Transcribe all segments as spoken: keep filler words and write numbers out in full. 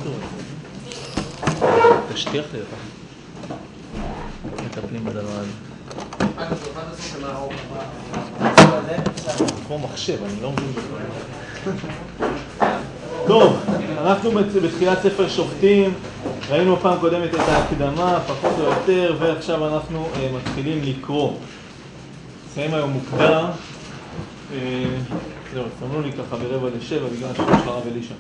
כתוב. תשטיח לי אותך. מטפלים בדבר הזה. כמו מחשב, אני לא מבין בכל. טוב, אנחנו בתחילת ספר שופטים, ראינו פעם קודמת את ההקדמה, פחות או יותר, ועכשיו אנחנו מתחילים לקרוא. נסיים היום מוקדם. זהו, סמנו לי ככה ברבע לשבע בגלל השבוע של הרב אלישע.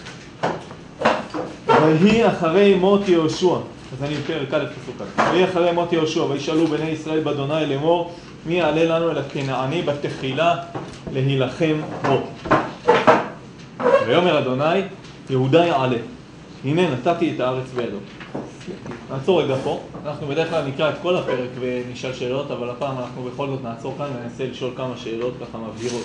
ויהי אחרי מות יהושע, אז אני בפרק א' פסוק א'. ויהי אחרי מות יהושע, וישאלו בני ישראל באדוני לאמור, מי יעלה לנו אל הכנעני בתחילה להילחם בו? ויאמר אדוני, יהודה יעלה, הנה נתתי את הארץ בידו. נעצור רגע פה, אנחנו בדרך כלל נקרא את כל הפרק ונשאל שאלות, אבל הפעם אנחנו בכל זאת נעצור כאן וננסה לשאול כמה שאלות ככה מבהירות.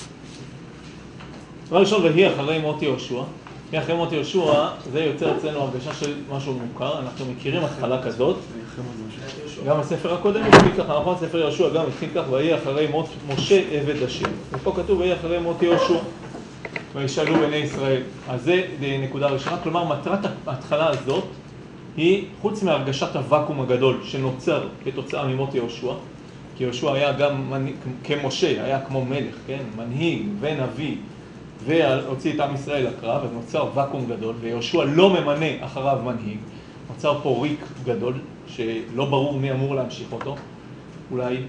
דבר ראשון, ויהי אחרי מות יהושע. ויהי אחרי מות יהושע, זה יוצר אצלנו הרגשה של משהו מוכר, אנחנו מכירים התחלה כזאת. גם הספר הקודם התחיל ככה, נכון? ספר יהושע גם התחיל כך, ויהי אחרי מות משה עבד השם. ופה כתוב, ויהי אחרי מות יהושע. וישאלו בני ישראל. אז זה נקודה ראשונה, כלומר מטרת ההתחלה הזאת היא חוץ מהרגשת הוואקום הגדול שנוצר כתוצאה ממות יהושע, כי יהושע היה גם כמשה, היה כמו מלך, כן? מנהיג ונביא, והוציא את עם ישראל לקרב, אז נוצר וואקום גדול, ויהושע לא ממנה אחריו מנהיג, נוצר פה ריק גדול, שלא ברור מי אמור להמשיך אותו, אולי,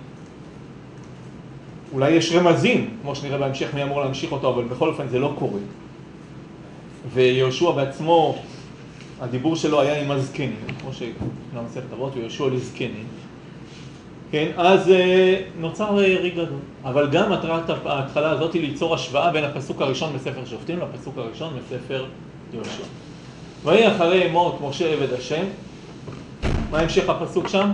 אולי יש רמזים, כמו שנראה בהמשך מי אמור להמשיך אותו, אבל בכל אופן זה לא קורה. ויהושע בעצמו, הדיבור שלו היה עם הזקנים, כמו שנמצא כתבות, ויהושע לזקנים. כן, אז נוצר ריק גדול. אבל גם מטרת ההתחלה הזאת היא ליצור השוואה בין הפסוק הראשון בספר שופטים לפסוק הראשון בספר יהושע. ויהי אחרי מות משה עבד השם, מה המשך הפסוק שם?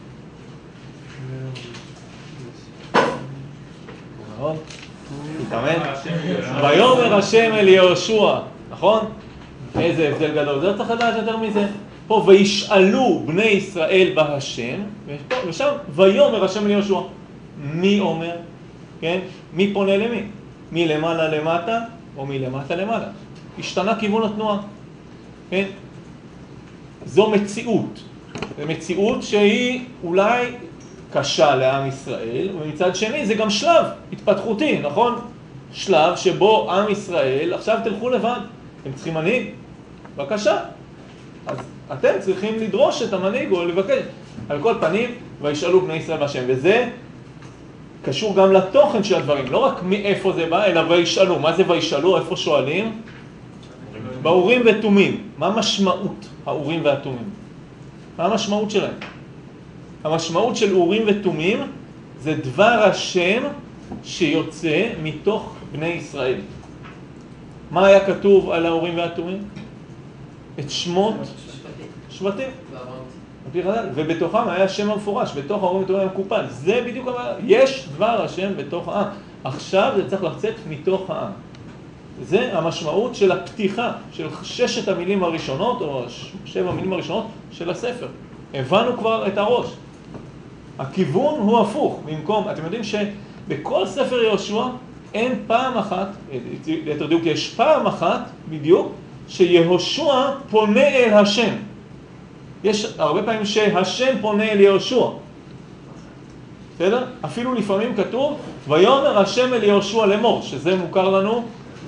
נכון? תתאמן. ויאמר השם אל יהושע, נכון? איזה הבדל גדול. זה לא צריך לדעת יותר מזה. פה וישאלו בני ישראל בהשם, ושם ויאמר השם אל יהושע. מי אומר? כן? מי פונה למי? מלמעלה למטה או מלמטה למעלה? השתנה כיוון התנועה. כן? זו מציאות. זו מציאות שהיא אולי קשה לעם ישראל, ומצד שני זה גם שלב התפתחותי, נכון? שלב שבו עם ישראל, עכשיו תלכו לבד, אתם צריכים מנהיג, בבקשה. אז אתם צריכים לדרוש את המנהיג או לבקש. על כל פנים, וישאלו בני ישראל בהשם, וזה קשור גם לתוכן של הדברים, לא רק מאיפה זה בא, אלא וישאלו. מה זה וישאלו? איפה שואלים? באורים ותומים. מה משמעות האורים והתומים? מה המשמעות שלהם? המשמעות של אורים ותומים זה דבר השם שיוצא מתוך בני ישראל. מה היה כתוב על האורים והתומים? את שמות שבטים. ובתוכם היה השם המפורש, בתוך האורים והתומים המקופל. זה בדיוק הבעיה. יש דבר השם בתוך העם. עכשיו זה צריך לצאת מתוך העם. זה המשמעות של הפתיחה, של ששת המילים הראשונות, או שבע המילים הראשונות של הספר. הבנו כבר את הראש. הכיוון הוא הפוך. במקום, אתם יודעים שבכל ספר יהושע אין פעם אחת, יותר דיוק, יש פעם אחת בדיוק, שיהושע פונה אל השם. יש הרבה פעמים שהשם פונה אל יהושע. בסדר? אפילו לפעמים כתוב, ויאמר השם אל יהושע לאמור, שזה מוכר לנו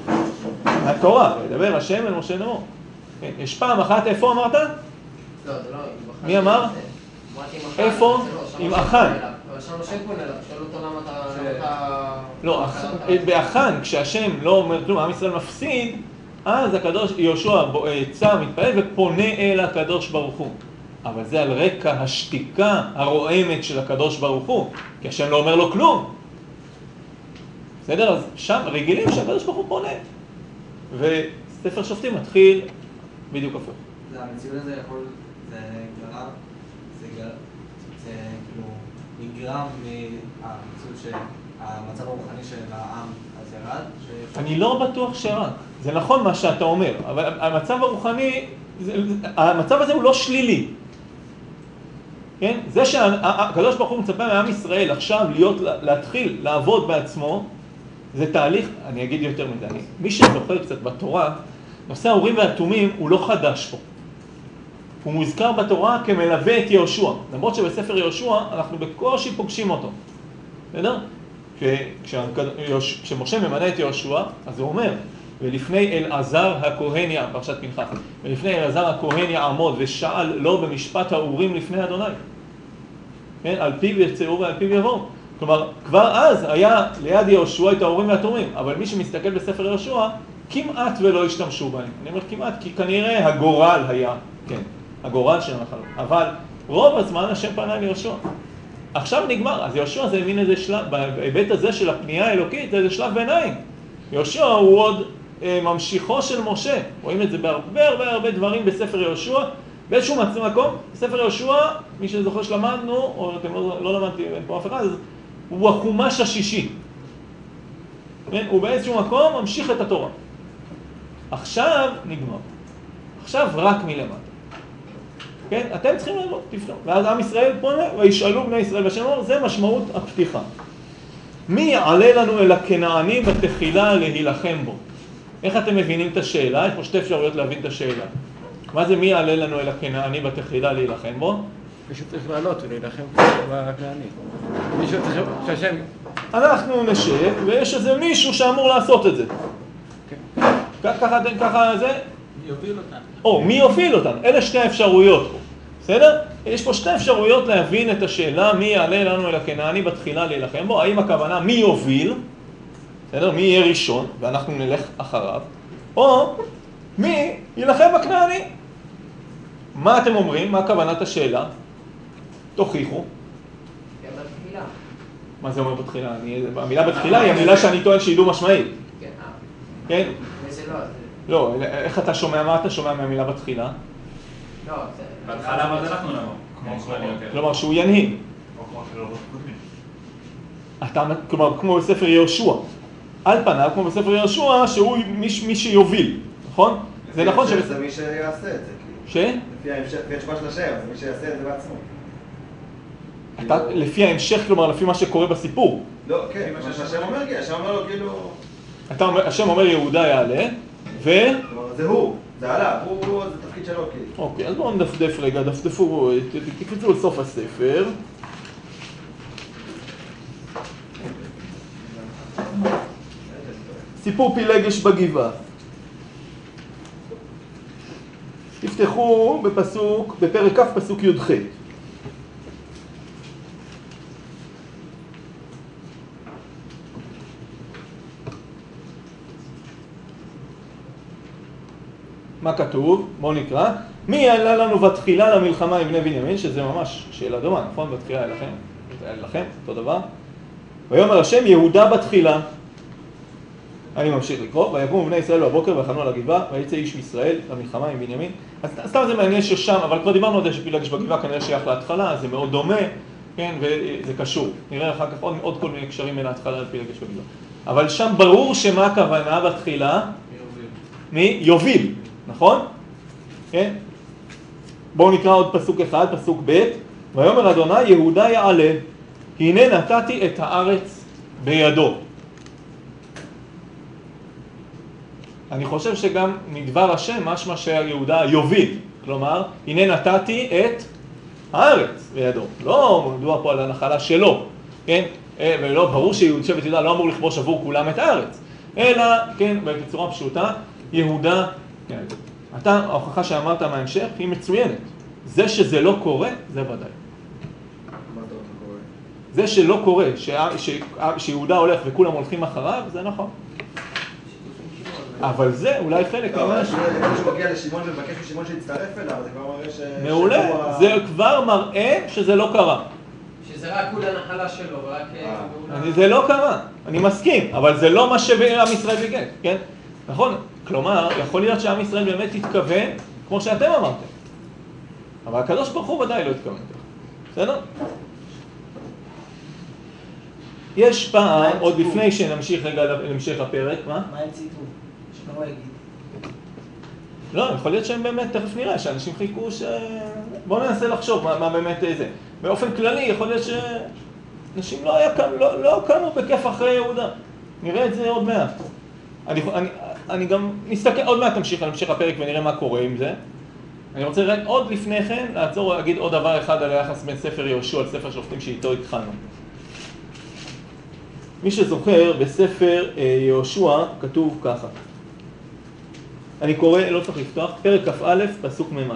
התורה, וידבר השם אל משה לאמור. יש פעם אחת, איפה אמרת? לא, זה לא, מי אמר? איפה? עם אחן. אבל שם השם פונה אליו, שואל אותו למה אתה... לא, באחן, כשהשם לא אומר כלום, עם ישראל מפסיד, אז הקדוש, יהושע צם, מתפעל ופונה אל הקדוש ברוך הוא. אבל זה על רקע השתיקה הרועמת של הקדוש ברוך הוא, כי השם לא אומר לו כלום. בסדר? אז שם רגילים שהקדוש ברוך הוא פונה. וספר שופטים מתחיל בדיוק הפוך. זה המציאות הזה יכול, זה גרם, זה גרם, זה כאילו נגרם מהמציאות שהמצב הרוחני של העם אז ירד? אני לא בטוח שירד. זה נכון מה שאתה אומר, אבל המצב הרוחני, המצב הזה הוא לא שלילי. כן? זה שהקדוש ברוך הוא מצפה מעם ישראל עכשיו להיות, להתחיל לעבוד בעצמו, זה תהליך, אני אגיד יותר מדי, מי שזוכר קצת בתורה, נושא האורים והתומים הוא לא חדש פה. הוא מוזכר בתורה כמלווה את יהושע. למרות שבספר יהושע אנחנו בקושי פוגשים אותו. בסדר? כשמשה ממנה את יהושע, אז הוא אומר, ולפני אלעזר הכהן יעמוד, פרשת פנחס, ולפני אלעזר הכהן יעמוד ושאל לו במשפט האורים לפני אדוני. כן? על פיו יצאו ועל פיו יבואו. כלומר, כבר אז היה ליד יהושע את האורים והתומים, אבל מי שמסתכל בספר יהושע, כמעט ולא השתמשו בהם. אני אומר כמעט, כי כנראה הגורל היה, כן, הגורל של הנחלות. אבל רוב הזמן השם פנה אל יהושע. עכשיו נגמר, אז יהושע זה מין איזה שלב, בהיבט הזה של הפנייה האלוקית, זה איזה שלב ביניים. יהושע הוא עוד אה, ממשיכו של משה. רואים את זה בהרבה הרבה הרבה דברים בספר יהושע. באיזשהו מקום, בספר יהושע, מי שזוכר שלמדנו, או אתם לא, לא למדתי פה אף אחד, אז הוא החומש השישי. כן? הוא באיזשהו מקום ממשיך את התורה. עכשיו נגמר. עכשיו רק מלמטה. כן? אתם צריכים ללמוד, תפנו. ואז עם ישראל פונה, וישאלו בני ישראל בשם אומר, זה משמעות הפתיחה. מי יעלה לנו אל הכנעני בתחילה להילחם בו? איך אתם מבינים את השאלה? יש פה שתי אפשרויות להבין את השאלה. מה זה מי יעלה לנו אל הכנעני בתחילה להילחם בו? מישהו צריך לעלות ולהילחם בכנעני. מישהו צריך... שהשם... אנחנו נשב, ויש איזה מישהו שאמור לעשות את זה. ככה, ככה זה... יוביל אותנו. או, מי יוביל אותנו? אלה שתי האפשרויות פה. בסדר? יש פה שתי אפשרויות להבין את השאלה מי יעלה לנו אל הכנעני בתחילה להילחם בו. האם הכוונה מי יוביל? בסדר? מי יהיה ראשון, ואנחנו נלך אחריו. או מי ילחם בכנעני? מה אתם אומרים? מה כוונת השאלה? תוכיחו. בתחילה. מה זה אומר בתחילה? אני, המילה בתחילה היא המילה שאני טוען שידעו משמעית. כן. כן? וזה לא... לא, איך אתה שומע? מה אתה שומע מהמילה בתחילה? לא, זה... בהתחלה מה זה אנחנו נאמר? כמו כללי יותר. כלומר שהוא ינהיג. או כמו שלא קודמים. אתה, כלומר, כמו בספר יהושע. על פניו, כמו בספר יהושע, שהוא מי, מי שיוביל, נכון? זה נכון ש... זה מי שיעשה את זה, כאילו. ש? לפי ההמשך, לפי התשובה של השם, זה מי שיעשה את זה בעצמו. אתה, לפי ההמשך, כלומר, לפי מה שקורה בסיפור. לא, כן, מה שהשם אומר, כי השם אומר לו, כאילו... אתה, השם אומר יהודה יעלה, ו... כלומר, זה הוא, זה עליו, הוא, זה תפקיד שלו, כאילו. אוקיי, אז בואו נדפדף רגע, דפדפו, תקפצו לסוף הספר. סיפור פילגש בגבעה. תפתחו בפסוק, בפרק כ' פסוק י"ח. מה כתוב? בואו נקרא. מי יעלה לנו בתחילה למלחמה עם בני בנימין, שזה ממש שאלה דומה, נכון? בתחילה אליכם, אליכם, אותו דבר. ויאמר השם יהודה בתחילה. אני ממשיך לקרוא, ויקומו בני ישראל בבוקר ויחנו על הגבעה, ויצא איש מישראל למלחמה עם בנימין. אז סתם זה מעניין ששם, אבל כבר דיברנו על זה שפילגש בגבעה כנראה שייך להתחלה, זה מאוד דומה, כן, וזה קשור. נראה אחר כך עוד, עוד כל מיני קשרים בין ההתחלה לפילגש בגבעה. אבל שם ברור שמה הכוונה בתחילה? מי? יוביל, נכון? כן? בואו נקרא עוד פסוק אחד, פסוק ב' ויאמר אדוני יהודה יעלה, הנה נתתי את הארץ בידו. אני חושב שגם מדבר השם משמע שיהודה יוביל, כלומר, הנה נתתי את הארץ בידו. לא מדובר פה על הנחלה שלו, כן? ולא, ברור שבט יהודה לא אמור לכבוש עבור כולם את הארץ, אלא, כן, בצורה פשוטה, יהודה, כן. אתה, ההוכחה שאמרת מההמשך היא מצוינת. זה שזה לא קורה, זה ודאי. מה אתה קורה? זה שלא קורה, ש... ש... שיהודה הולך וכולם הולכים אחריו, זה נכון. אבל זה אולי חלק לא, ממה... אבל שהוא מגיע לשימון ומבקש משימון שיצטרף אליו, זה כבר מראה ש... מעולה, זה כבר מראה שזה לא קרה. שזה רק הוא לנחלה שלו, רק... אני, זה לא קרה, אני מסכים, אבל זה לא מה שעם ישראל ביקש, כן? נכון? כלומר, יכול להיות שעם ישראל באמת התכוון, כמו שאתם אמרתם. אבל הקדוש ברוך הוא ודאי לא התכוון ככה. בסדר? יש פעם, עוד לפני שנמשיך רגע להמשך הפרק, מה? מה הם ציטו? שלא יגיד. לא, יכול להיות שהם באמת, תכף נראה, שאנשים חיכו ש... בואו ננסה לחשוב מה, מה באמת זה. באופן כללי, יכול להיות שאנשים לא, היה, לא, לא קמו בכיף אחרי יהודה. נראה את זה עוד מעט. אני, אני, אני גם נסתכל, עוד מעט תמשיך על המשך הפרק ונראה מה קורה עם זה. אני רוצה רק עוד לפני כן לעצור ולהגיד עוד דבר אחד על היחס בין ספר יהושע על ספר שופטים שאיתו התחלנו. מי שזוכר, בספר יהושע כתוב ככה. אני קורא, לא צריך לפתוח, פרק כ"א, פסוק מ"א.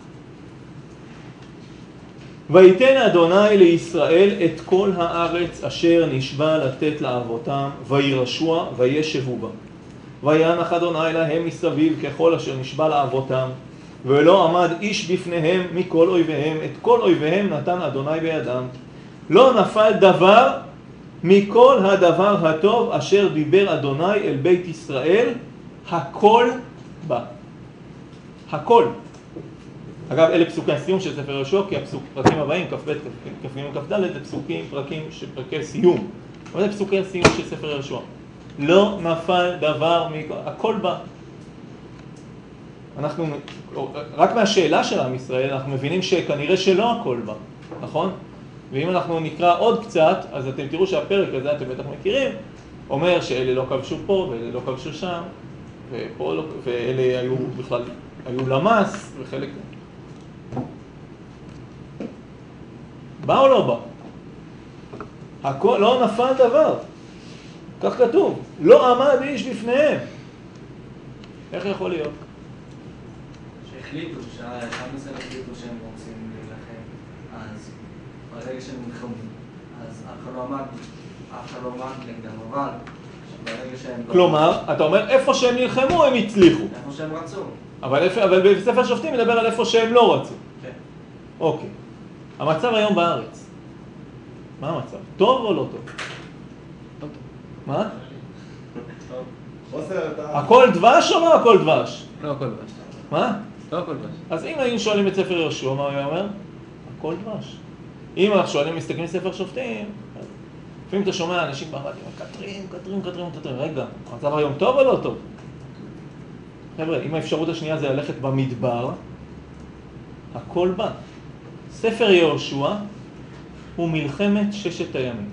ויתן אדוני לישראל את כל הארץ אשר נשבע לתת לאבותם, וירשוע וישבו בה. וינח אדוני להם מסביב ככל אשר נשבע לאבותם, ולא עמד איש בפניהם מכל אויביהם, את כל אויביהם נתן אדוני בידם. לא נפל דבר מכל הדבר הטוב אשר דיבר אדוני אל בית ישראל, הכל בא. הכל. אגב, אלה פסוקי הסיום של ספר יהושע, כי הפרקים הבאים, כ"ב, כ"ג, כ"ד, זה פסוקים, פרקים של פרקי סיום. אבל זה פסוקי הסיום של ספר יהושע. לא נפל דבר מכל, הכל בא. אנחנו, רק מהשאלה של עם ישראל, אנחנו מבינים שכנראה שלא הכל בא, נכון? ואם אנחנו נקרא עוד קצת, אז אתם תראו שהפרק הזה, אתם בטח מכירים, אומר שאלה לא כבשו פה ואלה לא כבשו שם, ופה לא, ואלה היו בכלל, היו למס וחלק... בא או לא בא? הכל, לא נפל דבר. כך כתוב. לא עמד איש בפניהם. איך יכול להיות? שהחליטו, שהשם ישראל החליטו שהם רוצים להילחם, אז ברגע שהם נלחמו, אז אף אחד לא עמד, אף אחד לא עמד נגדם, אבל ברגע שהם... כלומר, אתה אומר, איפה שהם נלחמו הם הצליחו. איפה שהם רצו. אבל, אבל בספר שופטים מדבר על איפה שהם לא רצו. כן. אוקיי. המצב היום בארץ. מה המצב? טוב או לא טוב? טוב. מה? חוסר אתה... הכל דבש או לא הכל דבש? לא הכל דבש. מה? לא הכל דבש. אז אם היינו שואלים את ספר יהושע, מה הוא אומר? הכל דבש. אם אנחנו שואלים, מסתכלים ספר שופטים, לפעמים אתה שומע אנשים ברדיו, קטרים, קטרים, קטרים, קטרים, רגע, המצב היום טוב או לא טוב? חבר'ה, אם האפשרות השנייה זה ללכת במדבר, הכל בא. ספר יהושע הוא מלחמת ששת הימים.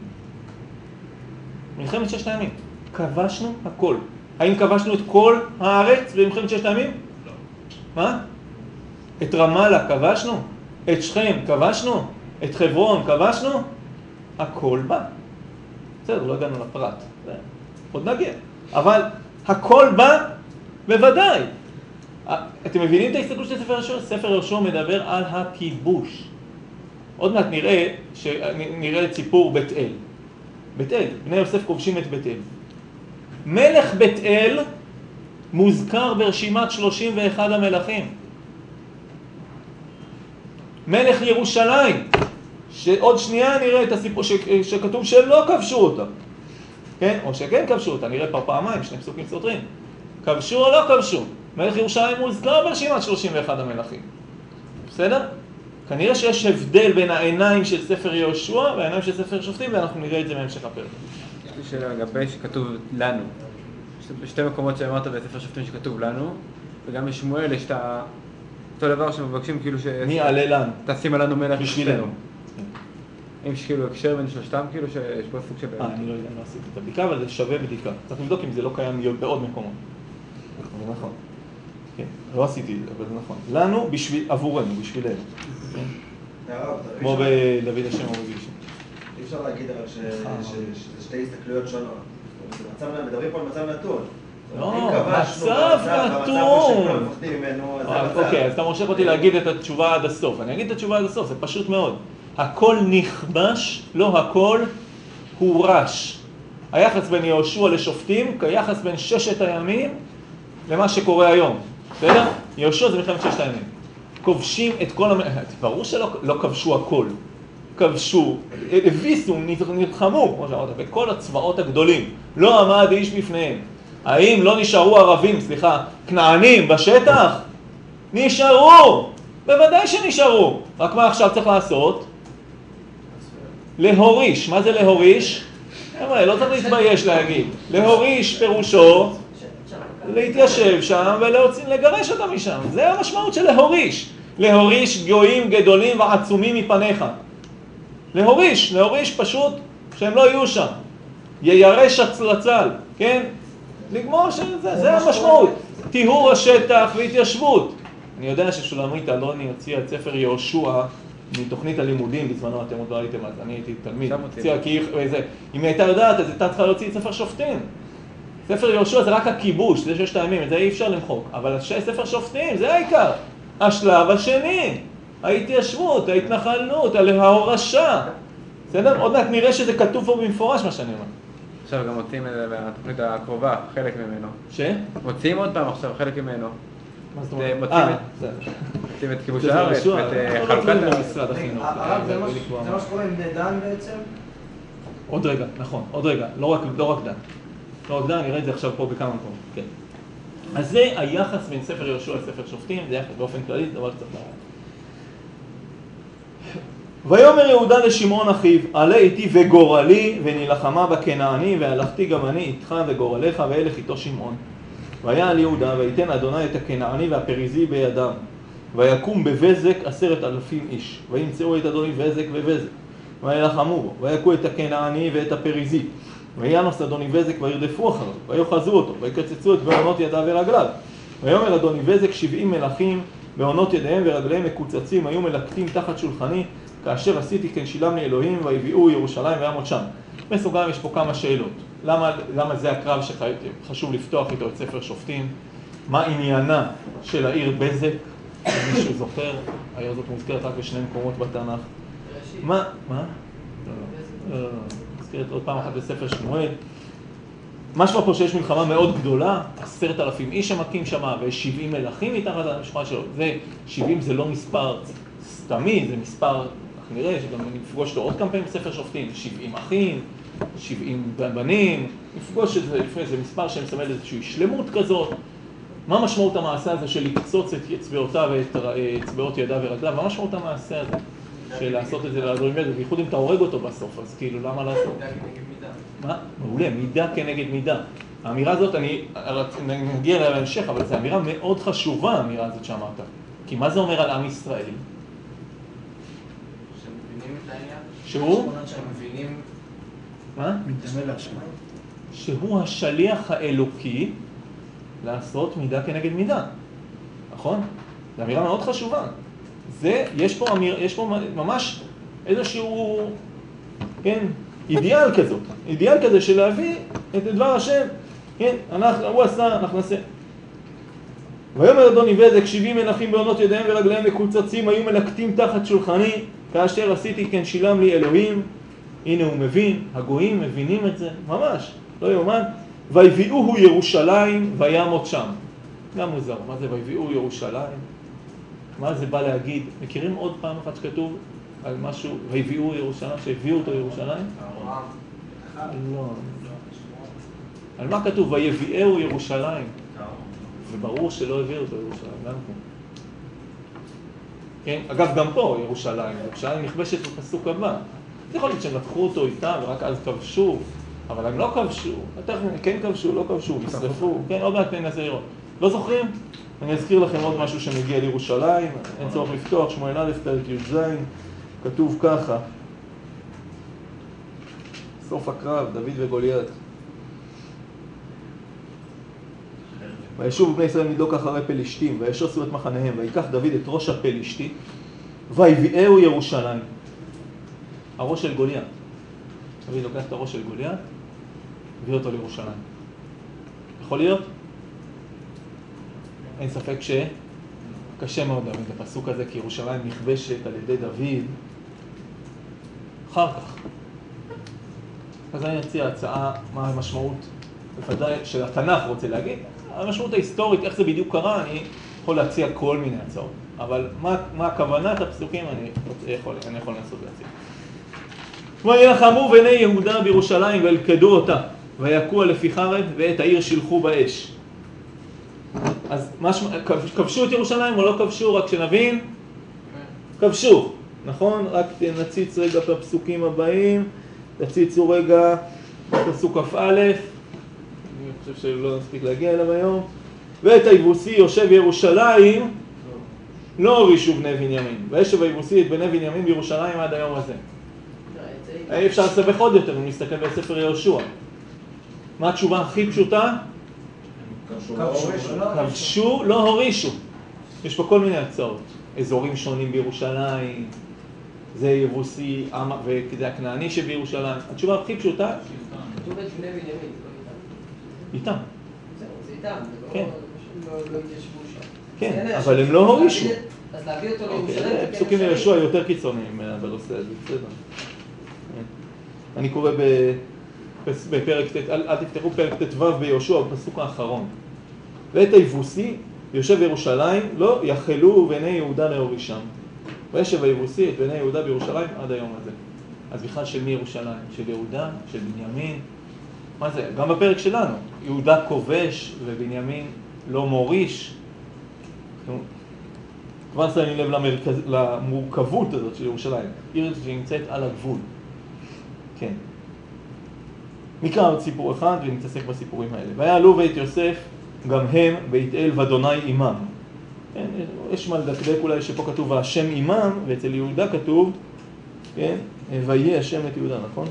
מלחמת ששת הימים. כבשנו הכל. האם כבשנו את כל הארץ במלחמת ששת הימים? לא. מה? את רמאללה כבשנו? את שכם כבשנו? את חברון כבשנו? הכל בא. בסדר, לא הגענו לפרט. עוד נגיע. אבל הכל בא בוודאי. אתם מבינים את ההסתכלות של ספר יהושע? ספר יהושע מדבר על הכיבוש. עוד מעט נראה, נראה את סיפור בית אל. בית אל, בני יוסף כובשים את בית אל. מלך בית אל מוזכר ברשימת שלושים ואחד המלכים. מלך ירושלים, שעוד שנייה נראה את הסיפור ש... שכתוב שלא כבשו אותה. כן? או שכן כבשו אותה, נראה פה פעמיים, שני פסוקים סותרים. כבשו או לא כבשו? מלך ירושלים מוזכר ברשימת שלושים ואחד המלכים. בסדר? כנראה שיש הבדל בין העיניים של ספר יהושע והעיניים של ספר שופטים, ואנחנו נראה את זה בהמשך הפרק. יש לי שאלה לגבי שכתוב לנו. יש שתי מקומות שאמרת בספר שופטים שכתוב לנו, וגם בשמואל יש את אותו דבר שמבקשים כאילו ש... מי יעלה לנו? תשים עלינו מלך בשבילנו. אם יש כאילו הקשר בין שלושתם, כאילו שיש פה סוג של... אה, אני לא יודע, לא עשיתי את הבדיקה, אבל זה שווה בדיקה. צריך לבדוק אם זה לא קיים בעוד מקומות. זה נכון. כן, לא עשיתי את זה, אבל זה נכון. לנו, בשביל, עבורנו, בשבילנו. כמו בדוד השם או בגיל שם. אי אפשר להגיד אבל שזה שתי הסתכלויות שונות. מדברים פה על מצב נתון. לא, מצב נתון. אוקיי, אז אתה מושך אותי להגיד את התשובה עד הסוף. אני אגיד את התשובה עד הסוף, זה פשוט מאוד. הכל נכבש, לא הכל הורש. היחס בין יהושע לשופטים כיחס בין ששת הימים למה שקורה היום. בסדר? יהושע זה מלחמת ששת הימים. כובשים את כל המ... ברור שלא לא כבשו הכל. כבשו, הביסו, נלחמו, כמו שאמרת, בכל הצבאות הגדולים. לא עמד איש בפניהם. האם לא נשארו ערבים, סליחה, כנענים בשטח? נשארו! בוודאי שנשארו. רק מה עכשיו צריך לעשות? להוריש. מה זה להוריש? לא צריך להתבייש להגיד. להוריש פירושו להתיישב שם ולגרש אותם משם. זה המשמעות של להוריש. להוריש גויים גדולים ועצומים מפניך. להוריש, להוריש פשוט שהם לא יהיו שם. יירש הצלצל, כן? לגמור שזה, זה המשמעות. טיהור השטח והתיישבות. אני יודע ששולמית אלוני הוציאה את ספר יהושע מתוכנית הלימודים בזמנו, אתם עוד לא הייתם אז, אני הייתי תלמיד. כי אם הייתה יודעת, אז הייתה צריכה להוציא את ספר שופטים. ספר יהושע זה רק הכיבוש, זה ששת הימים, את זה אי אפשר למחוק. אבל ספר שופטים, זה העיקר. השלב השני, ההתיישבות, ההתנחלות, ההורשה. בסדר? עוד מעט נראה שזה כתוב פה במפורש מה שאני אומר. עכשיו גם מוצאים את זה בתוכנית הקרובה, חלק ממנו. ש? מוצאים עוד פעם עכשיו חלק ממנו. מה זאת אומרת? מוצאים את כיבוש הארץ, ואת חלוקת משרד החינוך. הרב, זה מה שקורה עם בני דן בעצם? עוד רגע, נכון, עוד רגע, לא רק דן. לא רק דן, נראה את זה עכשיו פה בכמה מקומות. כן. אז זה היחס בין ספר יהושע לספר שופטים, זה יחס באופן כללי, זה דבר קצת בעיה. ויאמר יהודה לשמעון אחיו, עלה איתי וגורלי ונלחמה בכנעני, והלכתי גם אני איתך וגורלך, והלך איתו שמעון. ויעל יהודה ויתן אדוני את הכנעני והפריזי בידם, ויקום בבזק עשרת אלפים איש, וימצאו את אדוני בזק ובזק, וילחמו בו, ויכו את הכנעני ואת הפריזי, וינוס אדוני בזק וירדפו אחריו, ויוחזו אותו, ויקצצו את בעונות ידיו ורגליו. ויאמר אדוני בזק שבעים מלכים, בעונות ידיהם ורגליהם מקוצצים, היו מלקטים תחת שולחני, כאשר עשיתי כן שילם לי אלוהים, ויביאו ירושלים ויעמוד שם. בסוגריים יש פה כמה שאלות. למה, למה זה הקרב שחשוב לפתוח איתו את ספר שופטים? מה עניינה של העיר בזק? מישהו זוכר? העיר הזאת מוזכרת רק בשני מקומות בתנ"ך. מה? מה? לא, לא, לא. מוזכרת עוד פעם אחת בספר שמואל. משמע פה שיש מלחמה מאוד גדולה, עשרת אלפים איש שמקים שם, ויש שבעים מלכים מתחת למשפחה שלו. זה, שבעים זה לא מספר סתמי, זה מספר, אנחנו נראה שגם נפגוש לו עוד כמה פעמים בספר שופטים, שבעים אחים, שבעים בנים, נפגוש את זה לפני, זה מספר שמסמל איזושהי שלמות כזאת. מה משמעות המעשה הזה של לקצוץ את אצבעותיו ואת אצבעות ידיו ורגליו? מה משמעות המעשה הזה של לעשות את זה לאדוני בזק? בייחוד אם אתה הורג אותו בסוף, אז כאילו למה לעשות? מידה כנגד מידה. מה? מעולה, מידה כנגד מידה. האמירה הזאת, אני נגיע אליה להמשך, אבל זו אמירה מאוד חשובה, האמירה הזאת שאמרת. כי מה זה אומר על עם ישראל? שמבינים את העניין? שהוא? שמבינים... מה? מתדמה להשמיים. שהוא השליח האלוקי לעשות מידה כנגד מידה. נכון? זו אמירה מאוד חשובה. זה, יש פה, אמיר, יש פה ממש איזשהו, כן, אידיאל כזאת. אידיאל כזה של להביא את דבר השם. כן, אנחנו, הוא עשה, אנחנו נעשה. ויאמר אדוני בזק שבעים מלכים בעונות ידיהם ורגליהם מקוצצים, היו מלקטים תחת שולחני, כאשר עשיתי כן שילם לי אלוהים. הנה הוא מבין, הגויים מבינים את זה, ממש, לא יאומן. ויביאוהו ירושלים וימות שם. גם מוזר, מה זה ויביאו ירושלים? מה זה בא להגיד? מכירים עוד פעם אחת שכתוב על משהו, ויביאו ירושלים, שהביאו אותו ירושלים? לא. על מה כתוב? ויביאו ירושלים. וברור שלא הביאו אותו ירושלים, גם פה. כן? אגב, גם פה ירושלים, ירושלים נכבשת בפסוק הבא. זה יכול להיות שהם לקחו אותו איתם ורק אז כבשו, אבל הם לא כבשו, כן כבשו, לא כבשו, נשרפו, כן, עוד מעט ננסה לראות. לא זוכרים? אני אזכיר לכם עוד משהו שמגיע לירושלים, אין צורך לפתוח, שמואל א' פרק י"ז, כתוב ככה, סוף הקרב, דוד וגוליית. וישוב בני ישראל מדלוק אחרי פלישתים, וישוסו את מחניהם, ויקח דוד את ראש הפלישתי, ויביאהו ירושלים. הראש של גוליית. דוד לוקח את הראש של גוליית, הביא אותו לירושלים. יכול להיות? אין ספק שקשה מאוד להבין את הפסוק הזה, כי ירושלים נכבשת על ידי דוד אחר כך. אז אני אציע הצעה, מה המשמעות, בוודאי של התנ"ך רוצה להגיד, המשמעות ההיסטורית, איך זה בדיוק קרה, אני יכול להציע כל מיני הצעות. אבל מה, מה כוונת הפסוקים, אני יכול, אני יכול לנסות להציע. וילחמו בני יהודה בירושלים וילכדו אותה, ויכו לפי חרב ואת העיר שילחו באש. אז מש... כבשו את ירושלים או לא כבשו? רק שנבין, כבשו, נכון? רק נציץ רגע בפסוקים הבאים, נציצו רגע בפסוק כ"א, אני חושב שלא נספיק להגיע אליו היום. ואת היבוסי יושב ירושלים, לא הורישו בני בנימין, וישב היבוסי את בני בנימין בירושלים עד היום הזה. אפשר לסבך עוד יותר אם נסתכל בספר יהושע. מה התשובה הכי פשוטה? כבשו לא הורישו. כבשו, לא הורישו. יש פה כל מיני הצעות. אזורים שונים בירושלים, זה יבוסי וכזה הכנעני שבירושלים. התשובה הכי פשוטה. כתוב את בני בנימין, זה לא איתם. איתם. זהו, זה איתם, זה כן. לא לא התיישבו שם. כן, אבל הם לא הורישו. אז להביא אותו אוקיי, לירושלים, זה כן פסוקים אפשרי. ליהושע יותר קיצוניים בנושא הזה, בסדר. אני קורא ב- בפרק ט', אל אל תפתחו פרק ט"ו ביהושע, בפסוק האחרון. ואת היבוסי יושב בירושלים, לא יחלו בני יהודה להורישם. וישב היבוסי את בני יהודה בירושלים עד היום הזה. אז בכלל של מי ירושלים? של יהודה? של בנימין? מה זה? גם בפרק שלנו. יהודה כובש ובנימין לא מוריש. כבר שמים לב למרכז, למורכבות הזאת של ירושלים. עיר שנמצאת על הגבול. כן. נקרא עוד סיפור אחד ונתעסק בסיפורים האלה. ויעלו בית יוסף גם הם בית אל ואדוני עמם. כן, יש מה לדקדק אולי שפה כתוב והשם עמם, ואצל יהודה כתוב, כן, ויהיה השם את יהודה, נכון?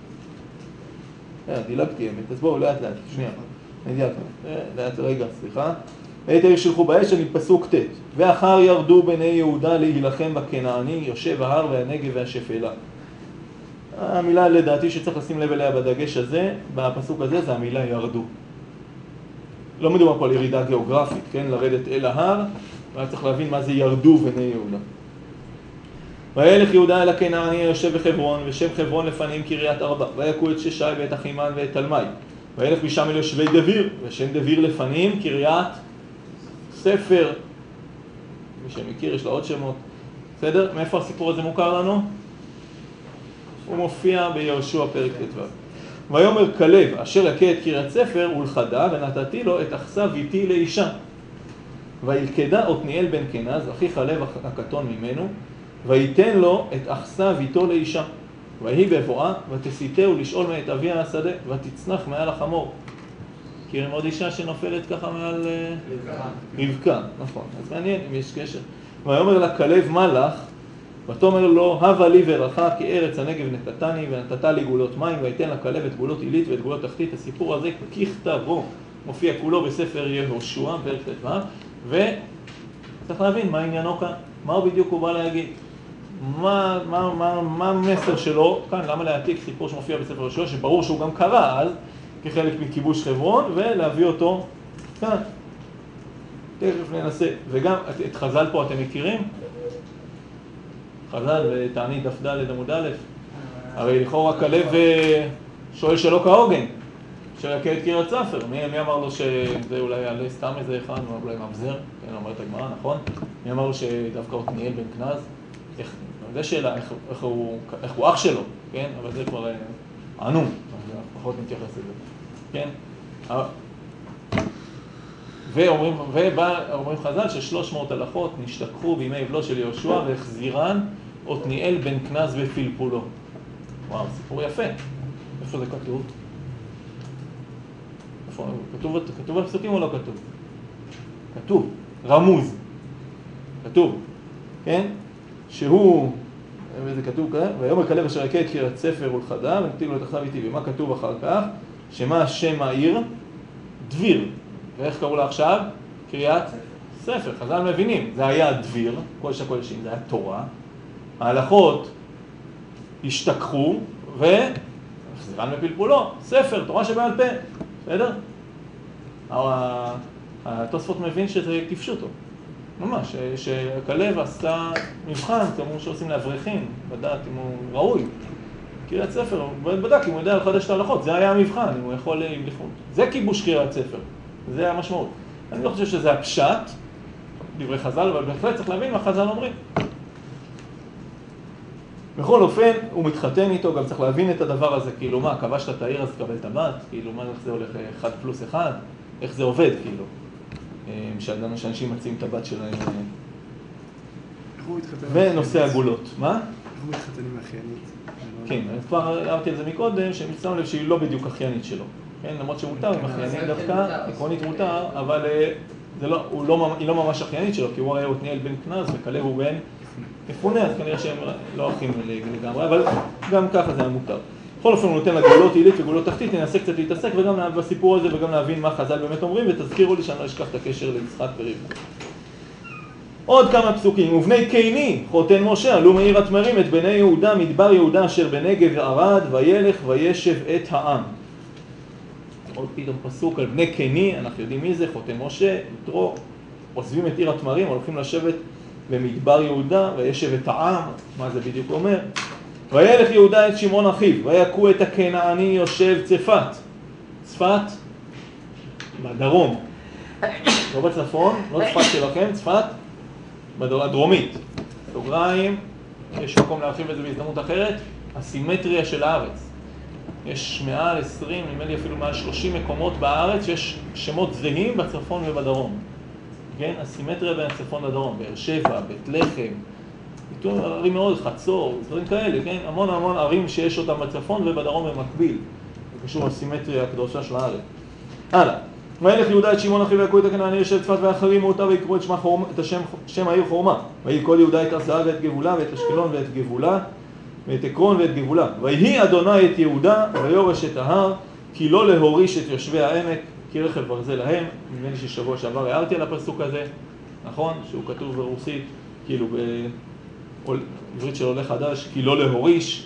דילגתי אמת, אז בואו לאט לאט, שנייה, נדייקנו, לאט רגע, סליחה. ואת העיר שלחו באש, אני פסוק ט' ואחר ירדו בני יהודה להילחם בכנעני, יושב ההר והנגב והשפלה. המילה לדעתי שצריך לשים לב אליה בדגש הזה, בפסוק הזה, זה המילה ירדו. לא מדובר פה על ירידה גיאוגרפית, כן? לרדת אל ההר, והיה צריך להבין מה זה ירדו בני יהודה. וילך יהודה אל הכנעני היושב בחברון, ושם חברון לפנים קריית ארבע, ויקו את ששי ואת אחימן ואת תלמי. וילך משם אל יושבי דביר, ושם דביר לפנים קריית ספר. מי שמכיר, יש לה עוד שמות. בסדר? מאיפה הסיפור הזה מוכר לנו? הוא מופיע ביהושע פרק ט"ו. ויאמר כלב אשר יכה את קריית ספר ולכדה, ונתתי לו את אכסה ביתי לאישה. וילכדה עתניאל בן כנז, אחי כלב הקטון ממנו, וייתן לו את אכסה ביתו לאישה. ויהי בבואה, ותסיתהו לשאול מאת אביה השדה, ותצנח מעל החמור. מכירים עוד אישה שנופלת ככה מעל רבקה, נכון. אז מעניין אם יש קשר. ויאמר לה כלב מה לך? ותאמר לו, הבה לי ורחה, כי ארץ הנגב נתתני, ונתתה לי גולות מים, ויתן לכלב את גולות עילית ואת גולות תחתית. הסיפור הזה ככתבו מופיע כולו בספר יהושע, פרק ט"ו, וצריך להבין מה עניינו כאן, מה הוא בדיוק הוא בא להגיד, מה, מה, מה, מה המסר שלו כאן, למה להעתיק סיפור שמופיע בספר יהושע, שברור שהוא גם קרה אז, כחלק מכיבוש חברון, ולהביא אותו כאן. תכף ננסה, וגם את חז"ל פה אתם מכירים? חז"ל ותענית דף ד' עמוד א', הרי לכאורה כלב שואל שלא כהוגן, שיכה את קריית ספר. מי, מי אמר לו שזה אולי יעלה סתם איזה אחד, אולי מבזר, כן, אומרת הגמרא, נכון? מי אמר לו שדווקא עתניאל בן כנז? איך, זה שאלה, איך, איך, הוא, איך הוא אח שלו, כן? אבל זה כבר ענו, אז פחות נתייחס לזה, כן? ואומרים, ובא, אומרים חז"ל ששלוש מאות הלכות נשתכחו בימי אבלו של יהושע והחזירן עתניאל בן כנז בפלפולו. וואו, סיפור יפה. איפה זה כתוב? איפה? כתוב, כתוב בפסוקים או לא כתוב? כתוב, רמוז. כתוב, כן? שהוא, וזה כתוב כאן, ויאמר כלב אשר יכה את קריית ספר ולכדה ונתתי לו את אכסה ביתי. ומה כתוב אחר כך? שמה השם העיר? דביר. ואיך קראו לה עכשיו? קריאת ספר. חז"ל מבינים, זה היה דביר, קודש הקודשים, זה היה תורה. ההלכות השתכחו, וחזירן בפלפולו, ספר, תורה שבעל פה, בסדר? התוספות מבין שזה כפשוטו, ממש, שכלב עשתה מבחן, כמו שעושים לאברכים, בדעת אם הוא ראוי. קריאת ספר, הוא בדק אם הוא יודע לחדש את ההלכות, זה היה המבחן, אם הוא יכול לבחון. זה כיבוש קריאת ספר. זה המשמעות. אני לא חושב שזה הפשט, דברי חז"ל, אבל בהחלט צריך להבין מה חז"ל אומרים. בכל אופן, הוא מתחתן איתו, גם צריך להבין את הדבר הזה, כאילו מה, כבשת את העיר אז תקבל את הבת, כאילו מה, איך זה הולך אחד פלוס אחד, איך זה עובד, כאילו. שאדם שאנשים מציעים את הבת שלהם. ונושא הגולות. מה? איך הוא מתחתן עם אחיינית? כן, אז כבר אמרתי על זה מקודם, שמצטרם לב שהיא לא בדיוק אחיינית שלו. כן, למרות שמותר, עם אחיינית דווקא, עקרונית מותר, אבל זה לא, הוא לא, היא לא ממש אחיינית שלו, כי הוא הרי עתניאל בן כנז וכלב הוא בן מפונה, אז כנראה שהם לא אחים לגמרי, אבל גם ככה זה היה מותר. בכל אופן הוא נותן לגאולות עילית וגאולות תחתית, ננסה קצת להתעסק וגם בסיפור הזה וגם להבין מה חז"ל באמת אומרים, ותזכירו לי שאני לא אשכח את הקשר ליצחק ורבקה. עוד כמה פסוקים, ובני קיני, חותן משה, עלו מעיר התמרים את בני יהודה, מדבר יהודה אשר בנגב ערד, וילך וישב את העם. עוד פתאום פסוק על בני קיני, אנחנו יודעים מי זה, חותן משה, יתרו, עוזבים את עיר התמרים, הולכים לשבת במדבר יהודה, וישב את העם, מה זה בדיוק אומר? וילך יהודה את שמעון אחיו, ויקו את הכנעני יושב צפת. צפת, בדרום. לא בצפון, לא צפת שלכם, צפת, בדרומית. סוגריים, יש מקום להרחיב את זה בהזדמנות אחרת, הסימטריה של הארץ. יש מעל עשרים, נדמה לי אפילו מעל שלושים מקומות בארץ, שיש שמות זהים בצפון ובדרום. כן? הסימטריה בין הצפון לדרום, באר שבע, בית לחם, ערים מאוד, חצור, דברים כאלה, כן? המון המון ערים שיש אותם בצפון ובדרום במקביל. זה קשור לסימטריה הקדושה של הארץ. הלאה. וילך יהודה את שמעון אחיו ויקו את הכנעני יושב צפת ויחרימו אותה ויקראו את, את השם, שם העיר חורמה. ויהי כל יהודה את ערסה ואת גבולה ואת אשקלון ואת גבולה ואת עקרון ואת גבולה. ויהי אדוני את יהודה ויורש את ההר, כי לא להוריש את יושבי העמק, כי רכב ברזל להם. נדמה לי ששבוע שעבר הערתי על הפסוק הזה, נכון? שהוא כתוב ברוסית, כאילו בעברית של עולה חדש, כי לא להוריש.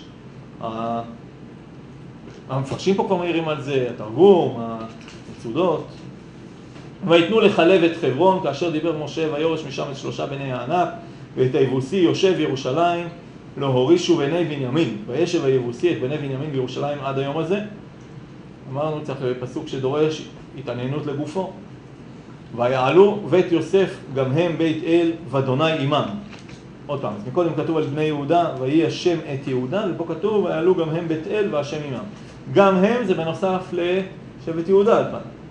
המפרשים פה כבר מעירים על זה, התרגום, המצודות. ויתנו לחלב את חברון, כאשר דיבר משה ויורש משם את שלושה בני הענק, ואת היבוסי יושב ירושלים, לא הורישו בני בנימין. וישב היבוסי את בני בנימין בירושלים עד היום הזה. אמרנו, צריך פסוק שדורש התעניינות לגופו. ויעלו בית יוסף גם הם בית אל ודוני עמם. עוד פעם, אז מקודם כתוב על בני יהודה, ויהי השם את יהודה, ופה כתוב, ויעלו גם הם בית אל והשם עמם. גם הם זה בנוסף לשבט יהודה.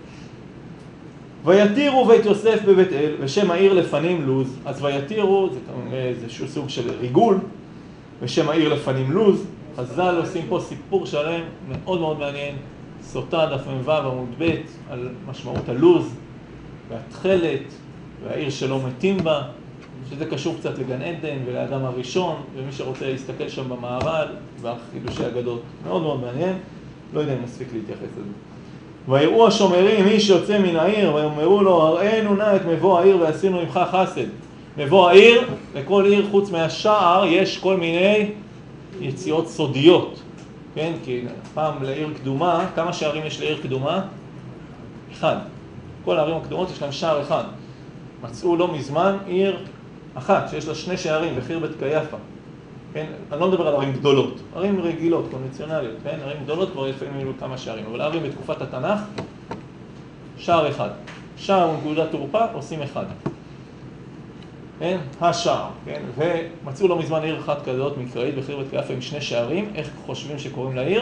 ויתירו בית יוסף בבית אל, ושם העיר לפנים לוז. אז ויתירו, זה איזשהו סוג של ריגול, ושם העיר לפנים לוז. חז"ל עושים פה סיפור שלם מאוד מאוד מעניין, סוטה דף מ"ו עמוד ב' על משמעות הלוז, והתחלת, והעיר שלא מתים בה, שזה קשור קצת לגן עדן ולאדם הראשון, ומי שרוצה להסתכל שם במערל, והחידושי אגדות. מאוד מאוד מעניין, לא יודע אם מספיק להתייחס לזה. ויראו השומרים, מי שיוצא מן העיר, ויאמרו לו, הראינו נא את מבוא העיר ועשינו עמך חסד. מבוא העיר, לכל עיר חוץ מהשער, יש כל מיני יציאות סודיות. כן? כי פעם לעיר קדומה, כמה שערים יש לעיר קדומה? אחד. כל הערים הקדומות יש להם שער אחד. מצאו לא מזמן עיר אחת, שיש לה שני שערים, בחיר בית קייפה. כן? אני לא מדבר על ערים גדולות, ערים רגילות, קונבנציונליות, כן? ערים גדולות כבר לפעמים היו כמה שערים, אבל ערים בתקופת התנ"ך, שער אחד. שער ונקודת תורפה עושים אחד. כן? השער, כן? ומצאו לא מזמן עיר אחת כזאת מקראית, בחיר בית קייפה עם שני שערים, איך חושבים שקוראים לעיר?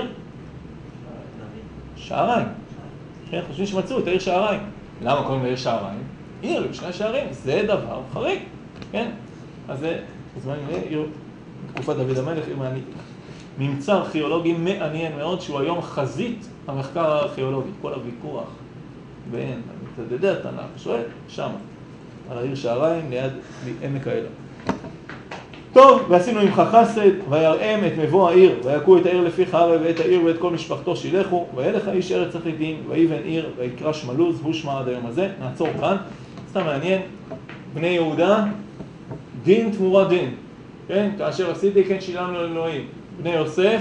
שעריים. כן? חושבים שמצאו את העיר שעריים. למה קוראים לעיר שעריים? עיר עם שני שערים, זה דבר חריג, כן? אז זה, בזמן עיר, בתקופת דוד המלך, ממצא ארכיאולוגי מעניין מאוד, שהוא היום חזית המחקר הארכיאולוגי, כל הוויכוח בין מתעדדי התנ"ך, שואל, שם, על העיר שעריים, ליד עמק האלה. טוב, ועשינו עמך חסד, ויראם את מבוא העיר, ויקו את העיר לפי חרב, ואת העיר ואת כל משפחתו שילכו, וילך האיש ארץ החיתים, ויבן עיר, ויקרא שמה לוז, הוא שמה עד היום הזה. נעצור כאן, סתם מעניין, בני יהודה, דין תמורה דין, כן? כאשר עשיתי כן שילמנו לאלוהים. בני יוסף,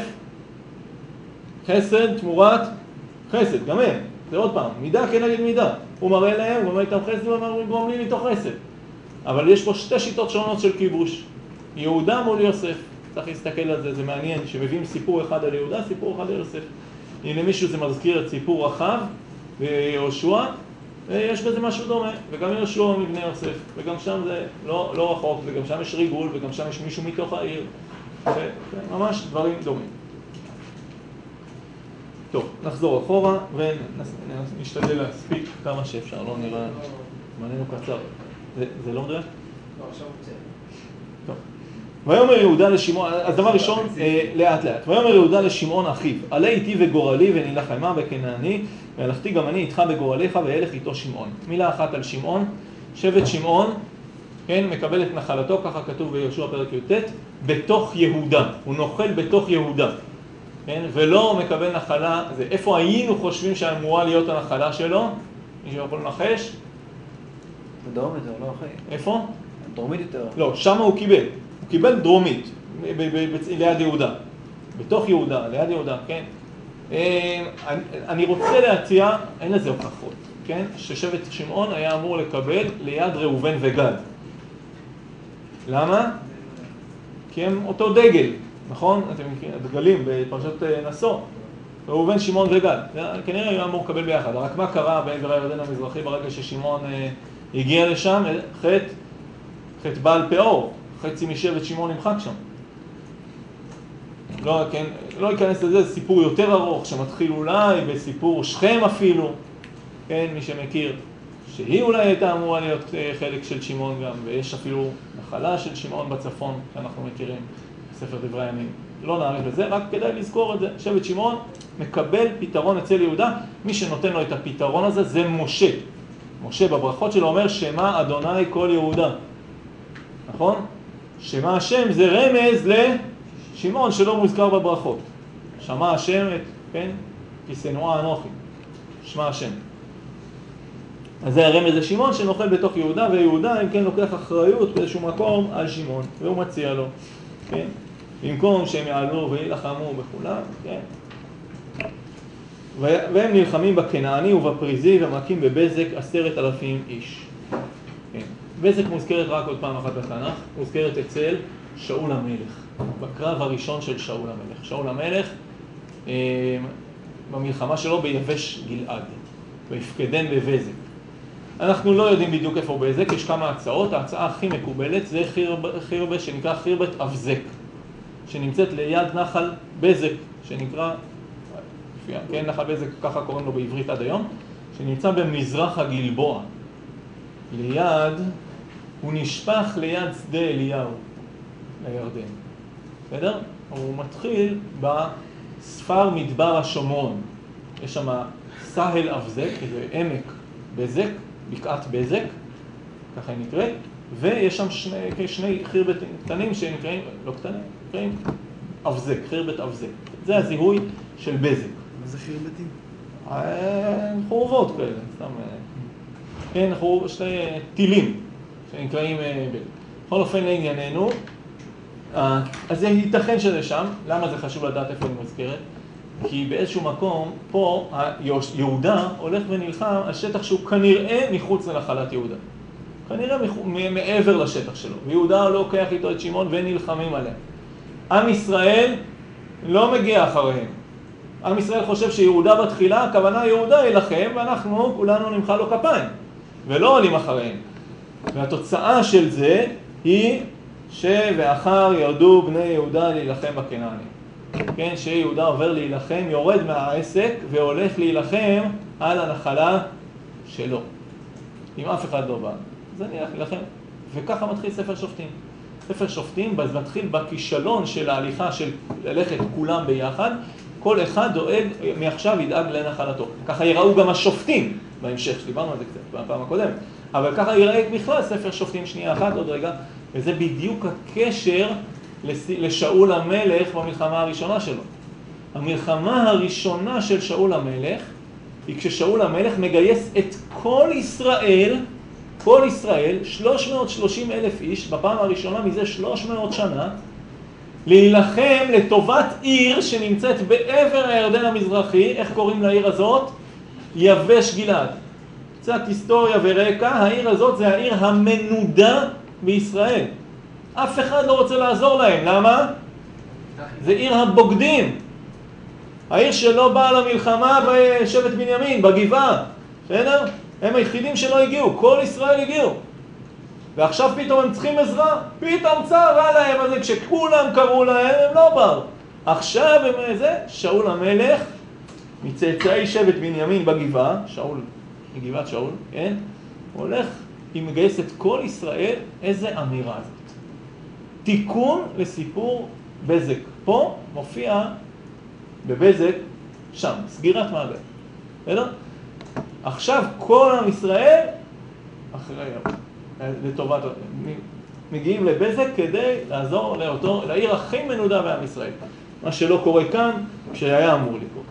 חסד תמורת חסד, גם הם, זה עוד פעם, מידה כנגד מידה. הוא מראה להם, הוא אומר איתם חסד, הוא אומר גורם לי מתוך חסד. אבל יש פה שתי שיטות שונות של כיבוש. יהודה מול יוסף, צריך להסתכל על זה, זה מעניין, שמביאים סיפור אחד על יהודה, סיפור אחד על יוסף. אם למישהו זה מזכיר את סיפור אחאב ויהושע, יש בזה משהו דומה, וגם יהושע מבני יוסף, וגם שם זה לא, לא רחוק, וגם שם יש ריגול, וגם שם יש מישהו מתוך העיר, וממש דברים דומים. טוב, נחזור אחורה ונשתדל להספיק כמה שאפשר, לא נראה, זמננו קצר. זה, זה לא מדויק? לא, עכשיו הוא צא. טוב. ויאמר יהודה לשמעון, אז דבר ראשון, אה, לאט לאט. ויאמר יהודה לשמעון אחיו, עלה איתי וגורלי ונלך עמה וכנעני, והלכתי גם אני איתך בגורליך וילך איתו שמעון. מילה אחת על שמעון, שבט שמעון, כן, מקבל את נחלתו, ככה כתוב ביהושע פרק י"ט, בתוך יהודה, הוא נוחל בתוך יהודה. כן? ולא מקבל נחלה, זה איפה היינו חושבים שאמורה להיות הנחלה שלו? מישהו יכול לנחש? דרומית, לא אחרי. איפה? דרומית יותר. לא, שם הוא קיבל. הוא קיבל דרומית, ב- ב- ב- ליד יהודה. בתוך יהודה, ליד יהודה, כן? אני, אני רוצה להציע, אין לזה הוכחות, כן? ששבט שמעון היה אמור לקבל ליד ראובן וגד. למה? כי הם אותו דגל, נכון? אתם מכירים, דגלים בפרשת נשוא. ראובן, שמעון וגד. כנראה היה אמור לקבל ביחד. רק מה קרה בעבר הירדן המזרחי ברגע ששמעון אה, הגיע לשם? חטא, חטא בעל פאור. חצי משבט שמעון נמחק שם. לא, כן, לא ייכנס לזה, זה סיפור יותר ארוך שמתחיל אולי בסיפור שכם אפילו, כן, מי שמכיר, שהיא אולי הייתה אמורה להיות חלק של שמעון גם, ויש אפילו נחלה של שמעון בצפון שאנחנו מכירים בספר דברי הימים. לא נאריך בזה, רק כדאי לזכור את זה. שבט שמעון מקבל פתרון אצל יהודה, מי שנותן לו את הפתרון הזה זה משה. משה בברכות שלו אומר שמע אדוני כל יהודה, נכון? שמע השם זה רמז לשמעון שלא מוזכר בברכות. שמע השם את, כן? כי שנואה אנוכי. שמע השם. אז זה הרמז לשמעון שנוכל בתוך יהודה, ויהודה אם כן לוקח אחריות באיזשהו מקום על שמעון, והוא מציע לו, כן? במקום שהם יעלו וילחמו בכולם, כן? והם נלחמים בקנעני ובפריזי ומכים בבזק עשרת אלפים איש. כן. בזק מוזכרת רק עוד פעם אחת בתנ"ך, מוזכרת אצל שאול המלך, בקרב הראשון של שאול המלך. שאול המלך במלחמה שלו ביבש גלעד, ויפקדן בבזק. אנחנו לא יודעים בדיוק איפה בזק, יש כמה הצעות. ההצעה הכי מקובלת זה חיר, חירבה שנקרא חירבת אבזק, שנמצאת ליד נחל בזק, שנקרא, כן, נחל בזק, ככה קוראים לו בעברית עד היום, שנמצא במזרח הגלבוע. ליד, הוא נשפך ליד שדה אליהו, לירדן. בסדר? הוא מתחיל בספר מדבר השומרון. יש שם סהל אבזק, זה עמק בזק, בקעת בזק, ככה היא נקראת, ויש שם שני, שני חירבת קטנים שנקראים, לא קטנים, נקראים אבזק, חירבת אבזק. זה הזיהוי של בזק. מה זה חירבתים? חורבות כאלה, סתם, כן, חורבות, שני טילים שנקראים בזק. בכל אופן לענייננו, אז זה ייתכן שזה שם. למה זה חשוב לדעת איפה אני מזכרת? כי באיזשהו מקום, פה יהודה הולך ונלחם על שטח שהוא כנראה מחוץ לנחלת יהודה. כנראה מעבר לשטח שלו. ויהודה לוקח איתו את שמעון ונלחמים עליהם. עם ישראל לא מגיע אחריהם. עם ישראל חושב שיהודה בתחילה, הכוונה יהודה ילחם, ואנחנו כולנו נמחא לו כפיים. ולא עולים אחריהם. והתוצאה של זה היא שבאחר ירדו בני יהודה להילחם בקנעני. כן, שיהודה עובר להילחם, יורד מהעסק והולך להילחם על הנחלה שלו. אם אף אחד לא בא, אז אני הולך להילחם. וככה מתחיל ספר שופטים. ספר שופטים מתחיל בכישלון של ההליכה של ללכת כולם ביחד, כל אחד דואג, מעכשיו ידאג לנחלתו. ככה יראו גם השופטים בהמשך, שדיברנו על זה קצת בפעם הקודמת. אבל ככה יראה בכלל ספר שופטים שנייה אחת עוד רגע, וזה בדיוק הקשר לשאול המלך במלחמה הראשונה שלו. המלחמה הראשונה של שאול המלך היא כששאול המלך מגייס את כל ישראל, כל ישראל, שלוש מאות ושלושים אלף איש, בפעם הראשונה מזה שלוש מאות שנה, להילחם לטובת עיר שנמצאת בעבר הירדן המזרחי. איך קוראים לעיר הזאת? יבש גלעד. קצת היסטוריה ורקע, העיר הזאת זה העיר המנודה בישראל. אף אחד לא רוצה לעזור להם. למה? זה עיר הבוגדים. העיר שלא באה למלחמה בשבט בנימין, בגבעה. בסדר? הם היחידים שלא הגיעו, כל ישראל הגיעו. ועכשיו פתאום הם צריכים עזרה. פתאום צרה להם, אז כשכולם קראו להם, הם לא באו. עכשיו הם זה, שאול המלך, מצאצאי שבט בנימין בגבעה, שאול, מגבעת שאול, כן? הוא הולך, היא מגייס את כל ישראל. איזה אמירה הזאת. תיקון לסיפור בזק. פה מופיע בבזק, שם, סגירת מעגל. בסדר? עכשיו כל עם ישראל, אחרי, לטובת, מגיעים לבזק כדי לעזור לאותו, לעיר הכי מנודה בעם ישראל. מה שלא קורה כאן, שהיה אמור לקרות.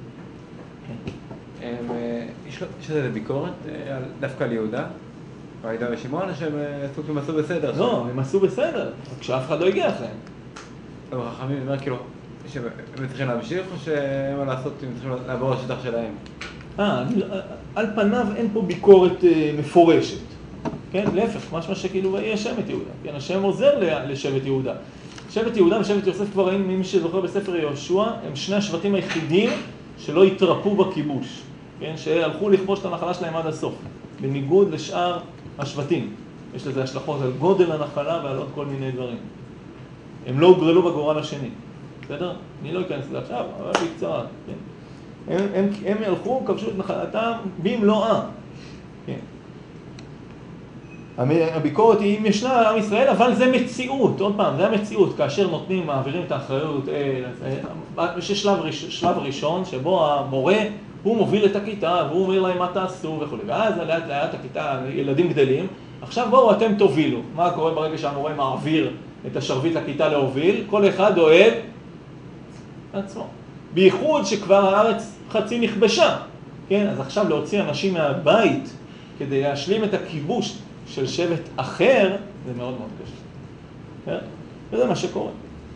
יש לזה ביקורת דווקא על יהודה? והייתה ושמעון שהם סוג שהם עשו בסדר? לא, הם עשו בסדר, רק שאף אחד לא הגיע אחריהם. החכמים, אומר כאילו, שהם צריכים להמשיך או שהם מה לעשות, הם צריכים לעבור לשטח שלהם? אה, על פניו אין פה ביקורת מפורשת. כן, להפך, משמע שכאילו ויהיה שבט יהודה. כן, השם עוזר לשבט יהודה. שבט יהודה ושבט יוסף כבר ראינו, מי שזוכר בספר יהושע, הם שני השבטים היחידים שלא התרפו בכיבוש. כן, שהלכו לכבוש את הנחלה שלהם עד הסוף. בניגוד לשאר השבטים. יש לזה השלכות על גודל הנחלה ועל עוד כל מיני דברים. הם לא הוגרלו בגורל השני. בסדר? אני לא אכנס לזה עכשיו, אבל בקצרה. כן? הם, הם, הם הלכו, כבשו את נחלתם במלואה. כן. הביקורת היא אם ישנה עם ישראל, אבל זה מציאות, עוד פעם, זה המציאות, כאשר נותנים, מעבירים את האחריות, יש שלב, שלב ראשון שבו המורה, הוא מוביל את הכיתה, והוא אומר להם מה תעשו וכו'. ואז לאט לאט הכיתה, ילדים גדלים, עכשיו בואו אתם תובילו. מה קורה ברגע שהמורה מעביר את השרביט לכיתה להוביל? כל אחד אוהב עצמו. בייחוד שכבר הארץ חצי נכבשה. כן? אז עכשיו להוציא אנשים מהבית כדי להשלים את הכיבוש של שבט אחר, זה מאוד מאוד קשה. כן? וזה מה שקורה.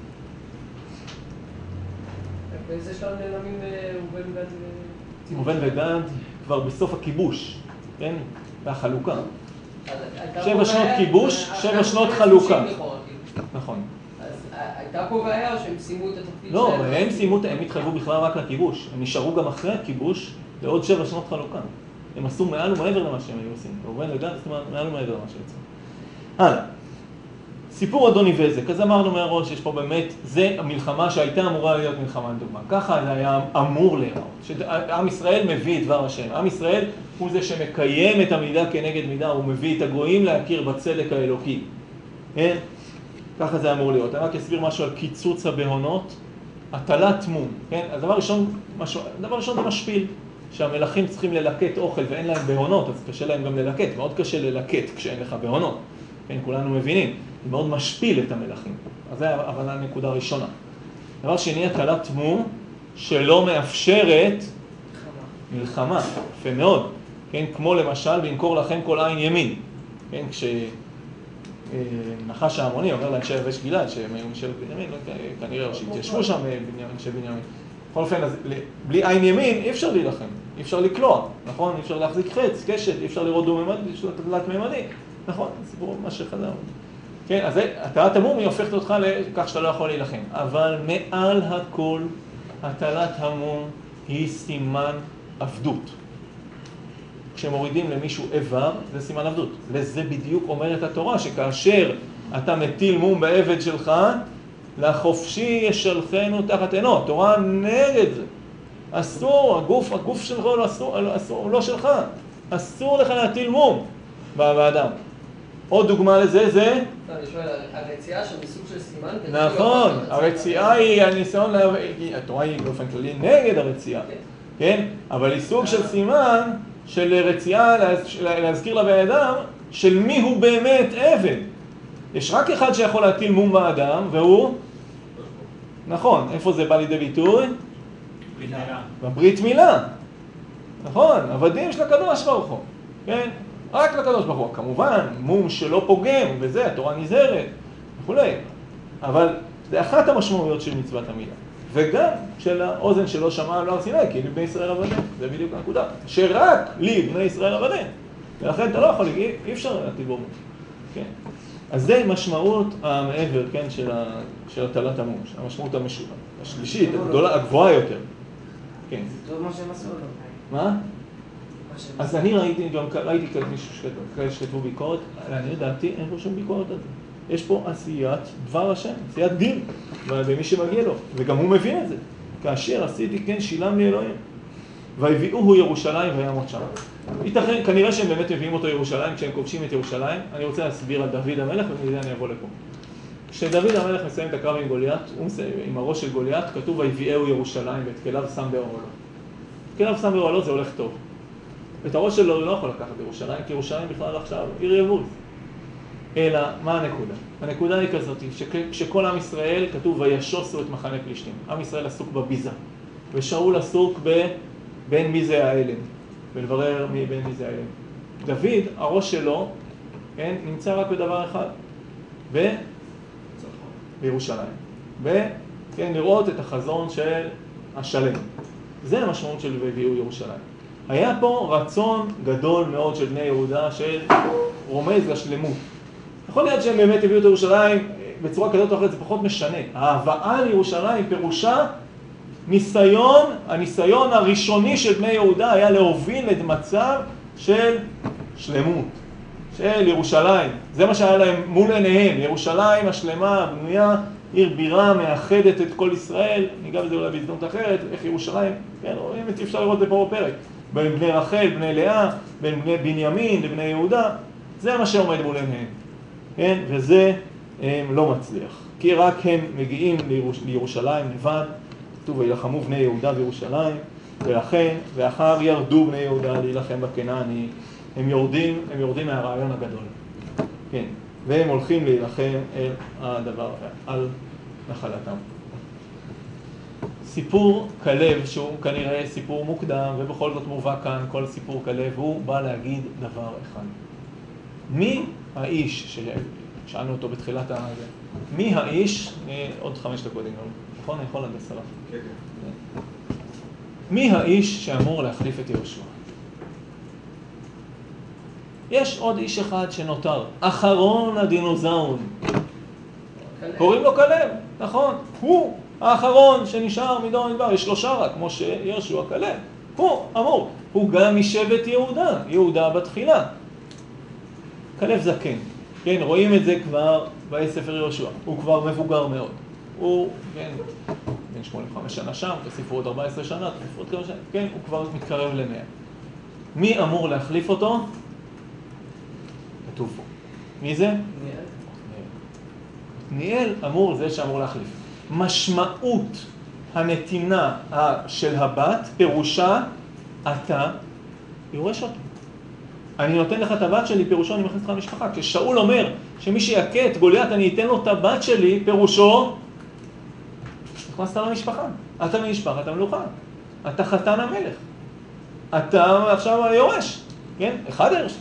באיזה שלב נעלמים ראובן וגד? ראובן וגד כבר בסוף הכיבוש, כן? והחלוקה. שבע שנות כיבוש, שבע שנות חלוקה. נכון. אז הייתה פה בעיה או שהם סיימו את התפקיד? לא, הם סיימו, הם התחייבו בכלל רק לכיבוש. הם נשארו גם אחרי הכיבוש לעוד שבע שנות חלוקה. הם עשו מעל ומעבר למה שהם היו עושים. ראובן וגד עשו מעל ומעבר למה שהם עושים. הלאה. סיפור אדוני בזק, אז אמרנו מהראש שיש פה באמת, זה המלחמה שהייתה אמורה להיות מלחמה לדוגמה. ככה זה היה אמור להיראות. שעם ישראל מביא את דבר השם. עם ישראל הוא זה שמקיים את המידה כנגד מידה, הוא מביא את הגויים להכיר בצדק האלוקי. כן? ככה זה אמור להיות. אני רק אסביר משהו על קיצוץ הבהונות. הטלת מום. כן? אז דבר ראשון, משהו, דבר ראשון זה משפיל. שהמלכים צריכים ללקט אוכל ואין להם בהונות, אז קשה להם גם ללקט. מאוד קשה ללקט כשאין לך בהונות. כן, כולנו מבינים. זה מאוד משפיל את המלכים. אז זה הבנה נקודה ראשונה. דבר שני, הטלת מום שלא מאפשרת מלחמה. יפה מאוד. כן, כמו למשל, וינקור לכם כל עין ימין. כן, כשנחש העמוני אומר לאנשי יבש גלעד, שהם היו משל בנימין, כנראה שהתיישבו שם אנשי בנימין. בכל אופן, אז בלי עין ימין אי אפשר להילחם, אי אפשר לקלוע, נכון? אי אפשר להחזיק חץ, קשת, אי אפשר לראות דו ממדי, יש לה תלת ממדי, נכון? זה סיפור מה שחזר. כן, אז הטלת המום היא הופכת אותך לכך שאתה לא יכול להילחם. אבל מעל הכל, הטלת המום היא סימן עבדות. כשמורידים למישהו איבר, זה סימן עבדות. וזה בדיוק אומרת התורה, שכאשר אתה מטיל מום בעבד שלך, לחופשי ישלחנו תחת עינו. התורה נגד זה. אסור, הגוף, הגוף שלך לא אסור, אסור, הוא לא שלך. אסור לך להטיל מום באדם. עוד דוגמה לזה זה? אני שואל, הרציעה של מסוג של סימן? נכון, הרציעה היא הניסיון, התורה היא באופן כללי נגד הרציעה, כן? אבל היא סוג של סימן של רציעה להזכיר לבן אדם של מי הוא באמת עבד. יש רק אחד שיכול להטיל מום באדם, והוא? נכון, איפה זה בא לידי ביטוי? בברית מילה. נכון, עבדים של הקדוש ברוך הוא, כן? רק לקדוש ברוך הוא, כמובן, מום שלא פוגם, וזה, התורה נזהרת, וכולי. אבל זה אחת המשמעויות של מצוות המילה. וגם של האוזן שלא שמעה לא הרסיני, כי לבני ישראל עבדים, זה בדיוק הנקודה. שרק לי, בני ישראל עבדים. ולכן אתה לא יכול להגיד, אי אפשר להטיל בו מום. כן? אז זה משמעות המעבר, כן, של הטלת המום, המשמעות המשולת. השלישית, הגדולה, הגבוהה יותר. כן. זה טוב מה שהם עשו לו. מה? אז אני ראיתי, גם ראיתי כאלה שכתבו ביקורת, אני לדעתי אין פה שום ביקורת על זה. יש פה עשיית דבר השם, עשיית דין, במי שמגיע לו, וגם הוא מבין את זה. כאשר עשיתי כן שילם לי אלוהים. והביאוהו ירושלים וימות שם. ייתכן, כנראה שהם באמת מביאים אותו ירושלים, כשהם כובשים את ירושלים. אני רוצה להסביר על דוד המלך, ומזה אני אבוא לפה. כשדוד המלך מסיים את הקרב עם גוליית, הוא מסיים עם הראש של גוליית, כתוב ויביאהו ירושלים, ואת כליו שם באוהלו. כליו שם באוהלו זה הולך טוב. את הראש שלו הוא לא יכול לקחת בירושלים, כי ירושלים בכלל עכשיו עיר יבוז. אלא מה הנקודה? הנקודה היא כזאת, שכשכל עם ישראל כתוב וישוסו את מחנה פלישתים. עם ישראל עסוק בביזה, ושאול עסוק ב... בין מי זה האלם, ולברר מי בין מי זה האלם. דוד, הראש שלו, כן, נמצא רק בדבר אחד, ב... בירושלים. וכן, לראות את החזון של השלם. זה המשמעות של ויביאו ירושלים. היה פה רצון גדול מאוד של בני יהודה, של רומז לשלמות. יכול להיות שהם באמת הביאו את ירושלים בצורה כזאת או אחרת, זה פחות משנה. ההבאה לירושלים פירושה ניסיון, הניסיון הראשוני של בני יהודה היה להוביל את מצב של שלמות, של ירושלים. זה מה שהיה להם מול עיניהם, ירושלים השלמה, בנויה, עיר בירה, מאחדת את כל ישראל. ניגע בזה אולי בהזדמנות אחרת, איך ירושלים, כן, אם אפשר לראות בפה בפרק, בין בני רחל, בני לאה, בין בני בנימין לבני יהודה, זה מה שעומד מול עיניהם. כן? וזה הם, לא מצליח, כי רק הם מגיעים לירוש, לירושלים לבד, כתוב וילחמו בני יהודה בירושלים, ולכן, ואחר ירדו בני יהודה להילחם בקנעני, הם יורדים, הם יורדים מהרעיון הגדול. כן, והם הולכים להילחם אל הדבר, על נחלתם. סיפור כלב, שהוא כנראה סיפור מוקדם, ובכל זאת מובא כאן כל סיפור כלב, הוא בא להגיד דבר אחד. מי האיש, ששאלנו אותו בתחילת הזה, מי האיש, עוד חמש דקות, נכון? אני יכול עד עשרה. כן, כן. מי האיש שאמור להחליף את יהושע? יש עוד איש אחד שנותר, אחרון הדינוזאון. קוראים לו כלב, נכון? הוא האחרון שנשאר מדור מדבר, יש שלושה רק, כמו שיהושע כלב. הוא אמור, הוא גם משבט יהודה, יהודה בתחילה. כלב זקן, כן, רואים את זה כבר בספר יהושע, הוא כבר מבוגר מאוד. הוא, כן, בן שמונים וחמש שנה שם, תוסיפו עוד ארבע עשרה שנה, תוסיפו עוד כמה שנה, כן, הוא כבר מתקרב למאה. מי אמור להחליף אותו? כתוב פה. מי זה? ניאל. ניאל אמור, זה שאמור להחליף. משמעות הנתינה של הבת, פירושה, אתה יורש אותו. אני נותן לך את הבת שלי, פירושו אני מכניס לך למשפחה. כששאול אומר שמי שיכה את גוליית אני אתן לו את הבת שלי, פירושו, נכנסת למשפחה. אתה ממשפחת המלוכה. אתה חתן המלך. אתה עכשיו היורש. כן? אחד היורש.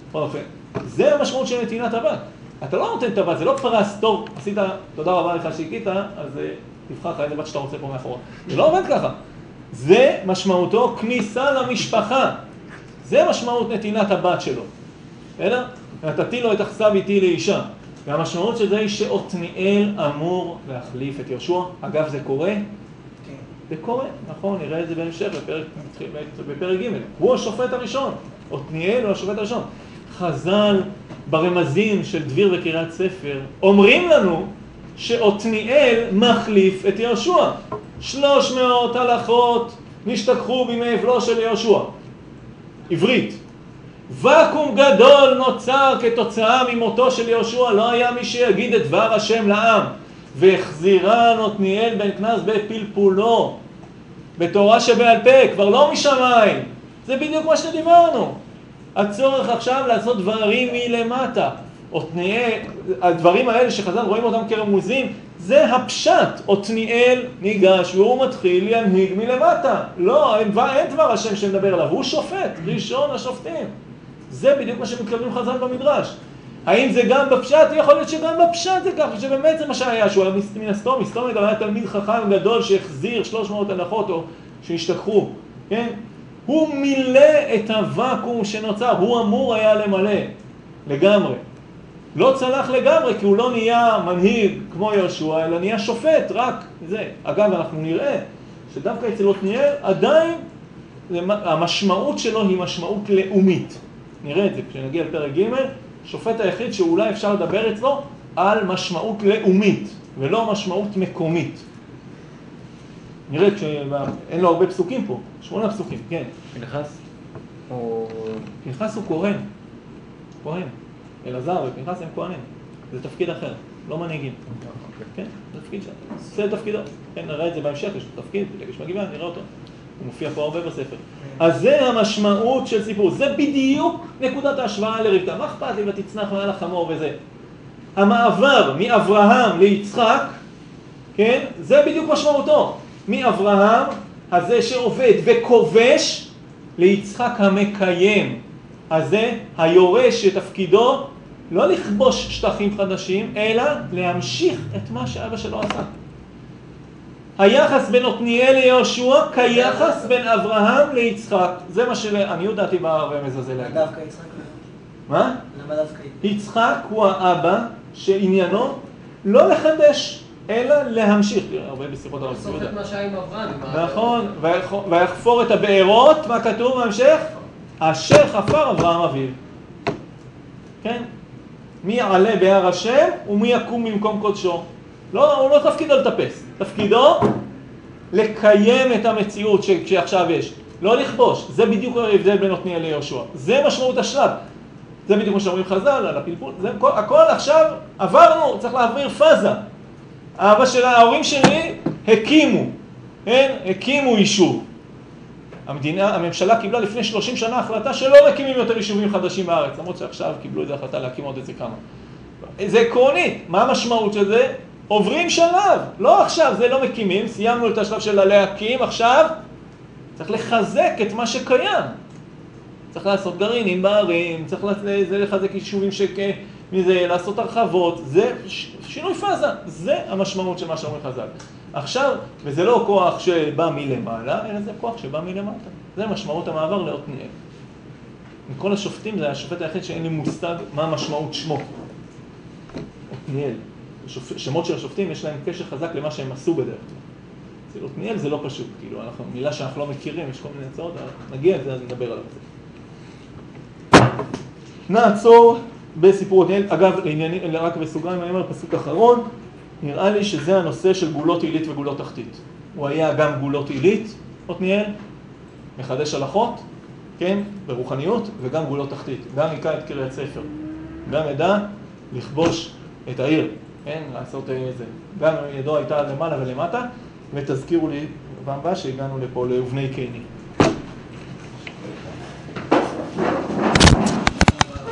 זה המשמעות של נתינת הבת. אתה לא נותן את הבת, זה לא פרס, טוב, עשית, תודה רבה לך שהכית, אז תבחר לך איזה בת שאתה רוצה פה מאחורה. זה לא עובד ככה. זה משמעותו כניסה למשפחה. זה משמעות נתינת הבת שלו. אלא? נתתי לו את אכסה ביתי לאישה. והמשמעות של זה היא שעתניאל אמור להחליף את יהושע. אגב, זה קורה? כן. זה קורה, נכון, נראה את זה בהמשך בפרק, בפרק ג'. הוא השופט הראשון. עתניאל הוא השופט הראשון. חז"ל ברמזים של דביר וקריאת ספר אומרים לנו שעתניאל מחליף את יהושע. שלוש מאות הלכות נשתכחו בימי אבלו של יהושע. עברית. וקום גדול נוצר כתוצאה ממותו של יהושע, לא היה מי שיגיד את דבר השם לעם. והחזירן עתניאל בן כנז בפלפולו, בתורה שבעל פה, כבר לא משמיים. זה בדיוק מה שדיברנו. הצורך עכשיו לעשות דברים מלמטה. עתניאל, הדברים האלה שחז"ל רואים אותם כרמוזים, זה הפשט. עתניאל ניגש והוא מתחיל להנהיג מלמטה. לא, אין דבר השם שמדבר עליו, הוא שופט, ראשון השופטים. זה בדיוק מה שמתכוונים חז"ל במדרש. האם זה גם בפשט? יכול להיות שגם בפשט זה ככה, שבאמת זה מה שהיה, שהוא היה מן הסתום, מסתום גם היה תלמיד חכם גדול שהחזיר שלוש מאות הנחות או שהשתכחו, כן? הוא מילא את הוואקום שנוצר, הוא אמור היה למלא לגמרי. לא צלח לגמרי, כי הוא לא נהיה מנהיג כמו יהושע, אלא נהיה שופט, רק זה. אגב, אנחנו נראה שדווקא אצל עתניאל עדיין המשמעות שלו היא משמעות לאומית. נראה את זה כשנגיע לפרק ג', שופט היחיד שאולי אפשר לדבר אצלו על משמעות לאומית, ולא משמעות מקומית. נראה כשאין לו הרבה פסוקים פה, שמונה פסוקים, כן. פנחס? או... פנחס הוא כהן, כהן. אלעזר ופנחס הם כהנים, זה תפקיד אחר, לא מנהיגים. כן, זה תפקיד שלנו, זה תפקידו. כן, נראה את זה בהמשך, יש לו תפקיד, יש מגיבה, נראה אותו. הוא מופיע פה הרבה בספר. אז זה המשמעות של סיפור, זה בדיוק נקודת ההשוואה לרבקה. מה אכפת לי ותצנח מעל החמור וזה? המעבר מאברהם ליצחק, כן, זה בדיוק משמעותו. מאברהם, הזה שעובד וכובש, ליצחק המקיים, הזה היורש שתפקידו לא לכבוש שטחים חדשים, אלא להמשיך את מה שאבא שלו עשה. היחס בין עתניאל ליהושע כיחס בין אברהם ליצחק. זה מה שאני יודעתי ברמז הזה להגיד. דווקא יצחק. מה? למה דווקא? יצחק הוא האבא שעניינו לא לחדש, אלא להמשיך. תראה, הרבה בשיחות הרב בסוף יהודה. את מה שהיה עם אברהם. נכון, ויחפור את הבארות, מה כתוב בהמשך? אשר חפר אברהם אביו. כן? מי יעלה בהר השם ומי יקום במקום קודשו. לא, הוא לא תפקידו לטפס. תפקידו לקיים את המציאות ש- שעכשיו יש. לא לכבוש. זה בדיוק ההבדל בין עתניאל ליהושע. זה משמעות השלב. זה בדיוק מה שאומרים חז"ל על הפלפול. זה הכל, הכל עכשיו עברנו, צריך להעביר פאזה. האבא של ההורים שלי הקימו, כן? הקימו יישוב. המדינה, הממשלה קיבלה לפני שלושים שנה החלטה שלא מקימים יותר יישובים חדשים בארץ, למרות שעכשיו קיבלו את ההחלטה להקים עוד איזה כמה. זה עקרונית. מה המשמעות של זה? עוברים שלב. לא עכשיו, זה לא מקימים, סיימנו את השלב של להקים, עכשיו צריך לחזק את מה שקיים. צריך לעשות גרעינים בערים, צריך זה לחזק יישובים שכ... מזה, לעשות הרחבות, זה שינוי פאזה, זה המשמעות של מה שאומרים חז"ל. עכשיו, וזה לא כוח שבא מלמעלה, אלא זה כוח שבא מלמטה. זה משמעות המעבר לעתניאל. מכל השופטים זה השופט היחיד שאין לי מושג מה משמעות שמו. עתניאל. שמות של השופטים יש להם קשר חזק למה שהם עשו בדרך כלל. אצל עתניאל זה לא פשוט, כאילו, אנחנו, מילה שאנחנו לא מכירים, יש כל מיני הצעות, נגיע לזה, אז נדבר עליו. נעצור בסיפור עתניאל. אגב, לענייני, רק בסוגריים, אני אומר, פסוק אחרון, נראה לי שזה הנושא של גולות עילית וגולות תחתית. הוא היה גם גולות עילית, עתניאל, מחדש הלכות, כן, ברוחניות, וגם גולות תחתית. גם יקע את קריית ספר. גם ידע לכבוש את העיר, כן, לעשות איזה. גם ידו הייתה למעלה ולמטה, ותזכירו לי פעם הבאה שהגענו לפה לאובני קייני.